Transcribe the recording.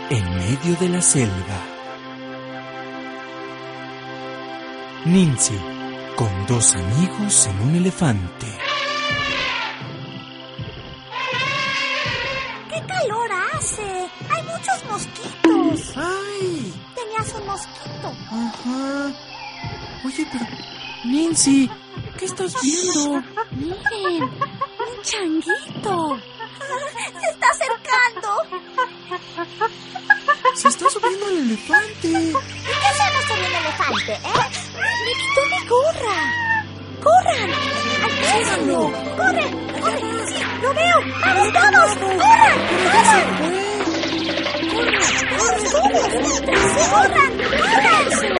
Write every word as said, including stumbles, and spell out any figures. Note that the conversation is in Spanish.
en medio de la selva. Nincy, con dos amigos en un elefante. ¡Qué calor hace! ¡Hay muchos mosquitos! ¡Ay! Tenías un mosquito. Ajá. Oye, pero... Nincy, ¿qué estás viendo? Miren, un changuito. Se está acercando. Se está subiendo al elefante. ¿Y qué hacemos con el elefante, eh? ¡Me quitó mi gorra! ¡Corran! ¡Alcánzalo! ¡Corre! ¡Corre! ¡Sí! ¡Lo veo! ¡Vamos todos! ¡Corran! ¡Corran! ¡Corran! ¡Corran! ¡Corran! ¡Corran!